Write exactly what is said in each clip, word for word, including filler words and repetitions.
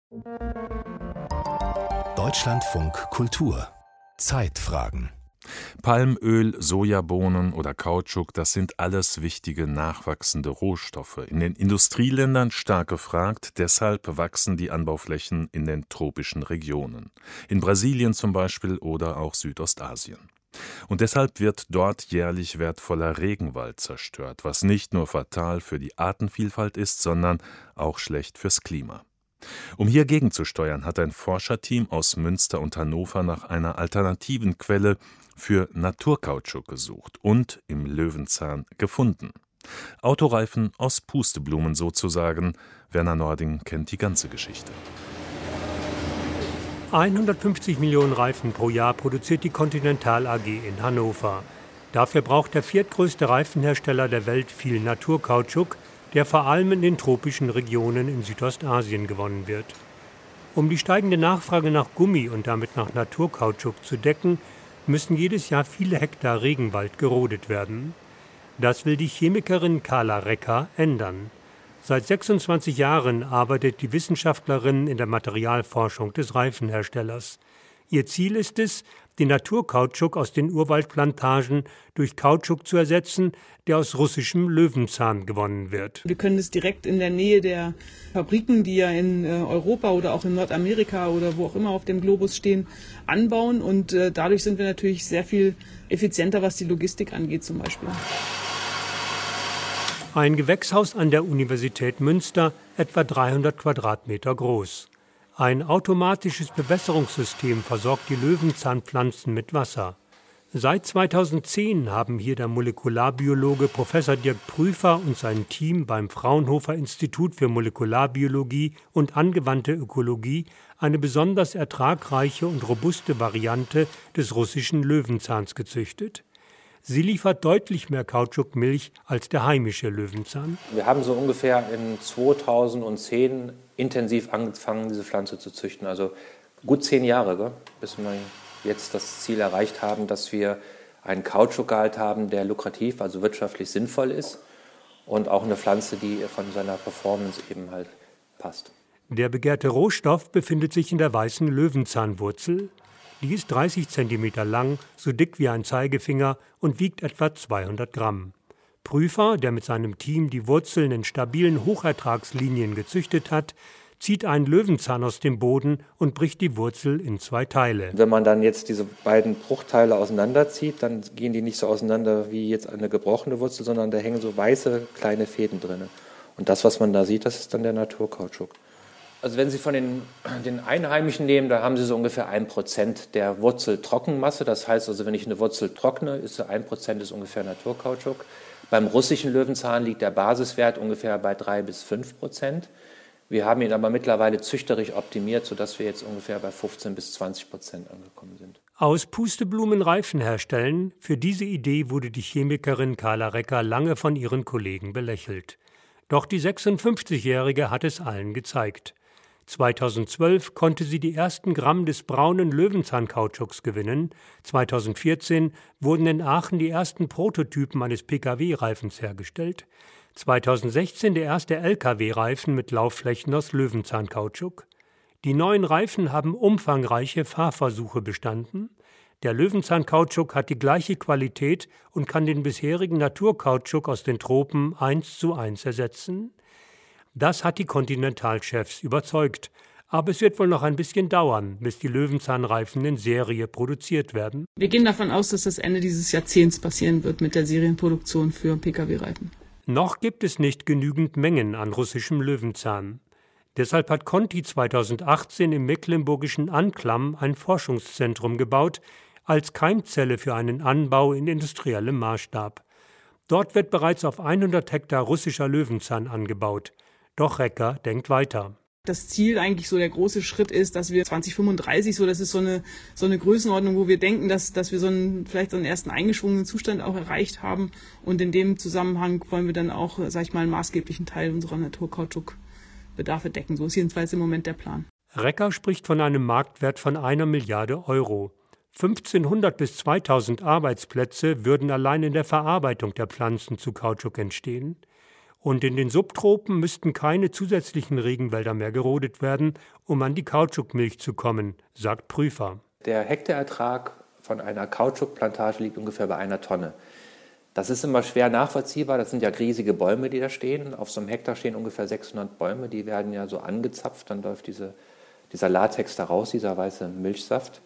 Deutschlandfunk Kultur Zeitfragen. Palmöl, Sojabohnen oder Kautschuk, das sind alles wichtige nachwachsende Rohstoffe. In den Industrieländern stark gefragt, deshalb wachsen die Anbauflächen in den tropischen Regionen. In Brasilien zum Beispiel oder auch Südostasien. Und deshalb wird dort jährlich wertvoller Regenwald zerstört, was nicht nur fatal für die Artenvielfalt ist, sondern auch schlecht fürs Klima. Um hier gegenzusteuern, hat ein Forscherteam aus Münster und Hannover nach einer alternativen Quelle für Naturkautschuk gesucht und im Löwenzahn gefunden. Autoreifen aus Pusteblumen sozusagen. Werner Nording kennt die ganze Geschichte. hundertfünfzig Millionen Reifen pro Jahr produziert die Continental A G in Hannover. Dafür braucht der viertgrößte Reifenhersteller der Welt viel Naturkautschuk, der vor allem in den tropischen Regionen in Südostasien gewonnen wird. Um die steigende Nachfrage nach Gummi und damit nach Naturkautschuk zu decken, müssen jedes Jahr viele Hektar Regenwald gerodet werden. Das will die Chemikerin Carla Recker ändern. Seit sechsundzwanzig Jahren arbeitet die Wissenschaftlerin in der Materialforschung des Reifenherstellers. Ihr Ziel ist es, den Naturkautschuk aus den Urwaldplantagen durch Kautschuk zu ersetzen, der aus russischem Löwenzahn gewonnen wird. Wir können es direkt in der Nähe der Fabriken, die ja in Europa oder auch in Nordamerika oder wo auch immer auf dem Globus stehen, anbauen. Und dadurch sind wir natürlich sehr viel effizienter, was die Logistik angeht zum Beispiel. Ein Gewächshaus an der Universität Münster, etwa dreihundert Quadratmeter groß. Ein automatisches Bewässerungssystem versorgt die Löwenzahnpflanzen mit Wasser. Seit zweitausendzehn haben hier der Molekularbiologe Professor Dirk Prüfer und sein Team beim Fraunhofer Institut für Molekularbiologie und angewandte Ökologie eine besonders ertragreiche und robuste Variante des russischen Löwenzahns gezüchtet. Sie liefert deutlich mehr Kautschukmilch als der heimische Löwenzahn. Wir haben so ungefähr in zweitausendzehn intensiv angefangen, diese Pflanze zu züchten. Also gut zehn Jahre, gell, bis wir jetzt das Ziel erreicht haben, dass wir einen Kautschukgehalt haben, der lukrativ, also wirtschaftlich sinnvoll ist und auch eine Pflanze, die von seiner Performance eben halt passt. Der begehrte Rohstoff befindet sich in der weißen Löwenzahnwurzel. Die ist dreißig Zentimeter lang, so dick wie ein Zeigefinger und wiegt etwa zweihundert Gramm. Prüfer, der mit seinem Team die Wurzeln in stabilen Hochertragslinien gezüchtet hat, zieht einen Löwenzahn aus dem Boden und bricht die Wurzel in zwei Teile. Wenn man dann jetzt diese beiden Bruchteile auseinanderzieht, dann gehen die nicht so auseinander wie jetzt eine gebrochene Wurzel, sondern da hängen so weiße kleine Fäden drin. Und das, was man da sieht, das ist dann der Naturkautschuk. Also wenn Sie von den, den Einheimischen nehmen, da haben Sie so ungefähr ein Prozent der Wurzeltrockenmasse. Das heißt also, wenn ich eine Wurzel trockne, ist so ein Prozent ist ungefähr Naturkautschuk. Beim russischen Löwenzahn liegt der Basiswert ungefähr bei drei bis fünf Prozent. Wir haben ihn aber mittlerweile züchterisch optimiert, sodass wir jetzt ungefähr bei fünfzehn bis zwanzig Prozent angekommen sind. Aus Pusteblumen Reifen herstellen, für diese Idee wurde die Chemikerin Carla Recker lange von ihren Kollegen belächelt. Doch die sechsundfünfzigjährige hat es allen gezeigt. zweitausendzwölf konnte sie die ersten Gramm des braunen Löwenzahnkautschuks gewinnen. zweitausendvierzehn wurden in Aachen die ersten Prototypen eines Pkw-Reifens hergestellt. zweitausendsechzehn der erste L K W-Reifen mit Laufflächen aus Löwenzahnkauschuk. Die neuen Reifen haben umfangreiche Fahrversuche bestanden. Der Löwenzahnkauschuk hat die gleiche Qualität und kann den bisherigen Naturkautschuk aus den Tropen eins zu eins ersetzen. Das hat die Continental-Chefs überzeugt. Aber es wird wohl noch ein bisschen dauern, bis die Löwenzahnreifen in Serie produziert werden. Wir gehen davon aus, dass das Ende dieses Jahrzehnts passieren wird mit der Serienproduktion für Pkw-Reifen. Noch gibt es nicht genügend Mengen an russischem Löwenzahn. Deshalb hat Conti zweitausendachtzehn im mecklenburgischen Anklam ein Forschungszentrum gebaut, als Keimzelle für einen Anbau in industriellem Maßstab. Dort wird bereits auf hundert Hektar russischer Löwenzahn angebaut. Doch Recker denkt weiter. Das Ziel eigentlich so der große Schritt ist, dass wir zwanzig fünfunddreißig, so das ist so eine, so eine Größenordnung, wo wir denken, dass, dass wir so einen, vielleicht so einen ersten eingeschwungenen Zustand auch erreicht haben. Und in dem Zusammenhang wollen wir dann auch, sag ich mal, einen maßgeblichen Teil unserer Naturkautschukbedarfe decken. So ist jedenfalls im Moment der Plan. Recker spricht von einem Marktwert von einer Milliarde Euro. fünfzehnhundert bis zweitausend Arbeitsplätze würden allein in der Verarbeitung der Pflanzen zu Kautschuk entstehen. Und in den Subtropen müssten keine zusätzlichen Regenwälder mehr gerodet werden, um an die Kautschukmilch zu kommen, sagt Prüfer. Der Hektarertrag von einer Kautschukplantage liegt ungefähr bei einer Tonne. Das ist immer schwer nachvollziehbar. Das sind ja riesige Bäume, die da stehen. Auf so einem Hektar stehen ungefähr sechshundert Bäume. Die werden ja so angezapft. Dann läuft diese, dieser Latex da raus, dieser weiße Milchsaft.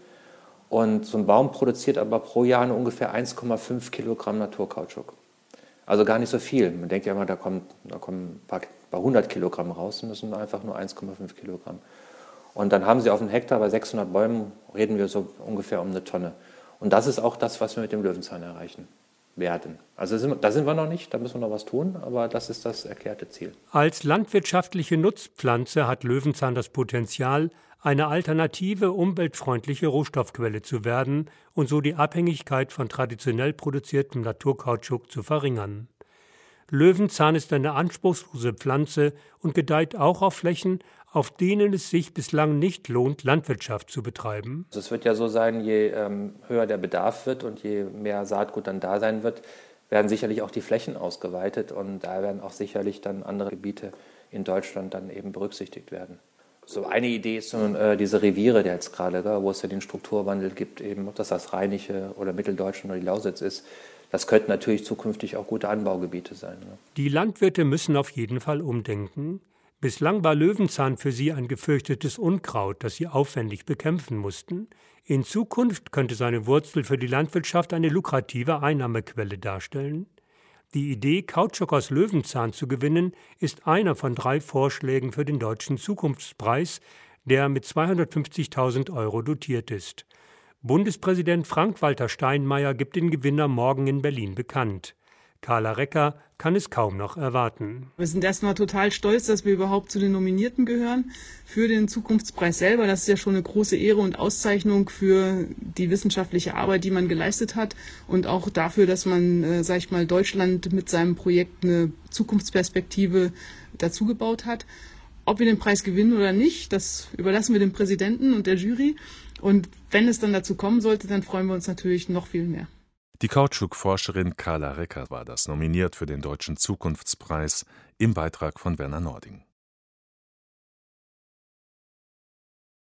Und so ein Baum produziert aber pro Jahr nur ungefähr eins Komma fünf Kilogramm Naturkautschuk. Also gar nicht so viel. Man denkt ja immer, da kommen, da kommen ein paar, paar hundert Kilogramm raus. Und das sind einfach nur eins Komma fünf Kilogramm. Und dann haben sie auf einem Hektar bei sechshundert Bäumen, reden wir so ungefähr um eine Tonne. Und das ist auch das, was wir mit dem Löwenzahn erreichen werden. Also sind, da sind wir noch nicht, da müssen wir noch was tun, aber das ist das erklärte Ziel. Als landwirtschaftliche Nutzpflanze hat Löwenzahn das Potenzial, eine alternative, umweltfreundliche Rohstoffquelle zu werden und so die Abhängigkeit von traditionell produziertem Naturkautschuk zu verringern. Löwenzahn ist eine anspruchslose Pflanze und gedeiht auch auf Flächen, auf denen es sich bislang nicht lohnt, Landwirtschaft zu betreiben. Also es wird ja so sein, je ähm, höher der Bedarf wird und je mehr Saatgut dann da sein wird, werden sicherlich auch die Flächen ausgeweitet und da werden auch sicherlich dann andere Gebiete in Deutschland dann eben berücksichtigt werden. So eine Idee ist so, äh, diese Reviere, der jetzt gerade, wo es ja den Strukturwandel gibt, eben ob das das Rheinische oder Mitteldeutschland oder die Lausitz ist, das könnten natürlich zukünftig auch gute Anbaugebiete sein. Ne? Die Landwirte müssen auf jeden Fall umdenken. Bislang war Löwenzahn für sie ein gefürchtetes Unkraut, das sie aufwendig bekämpfen mussten. In Zukunft könnte seine Wurzel für die Landwirtschaft eine lukrative Einnahmequelle darstellen. Die Idee, Kautschuk aus Löwenzahn zu gewinnen, ist einer von drei Vorschlägen für den Deutschen Zukunftspreis, der mit zweihundertfünfzigtausend Euro dotiert ist. Bundespräsident Frank-Walter Steinmeier gibt den Gewinner morgen in Berlin bekannt. Carla Recker kann es kaum noch erwarten. Wir sind erstmal total stolz, dass wir überhaupt zu den Nominierten gehören für den Zukunftspreis selber. Das ist ja schon eine große Ehre und Auszeichnung für die wissenschaftliche Arbeit, die man geleistet hat und auch dafür, dass man, äh, sag ich mal, Deutschland mit seinem Projekt eine Zukunftsperspektive dazugebaut hat. Ob wir den Preis gewinnen oder nicht, das überlassen wir dem Präsidenten und der Jury. Und wenn es dann dazu kommen sollte, dann freuen wir uns natürlich noch viel mehr. Die Kautschuk-Forscherin Carla Recker war das, nominiert für den Deutschen Zukunftspreis, im Beitrag von Werner Nording.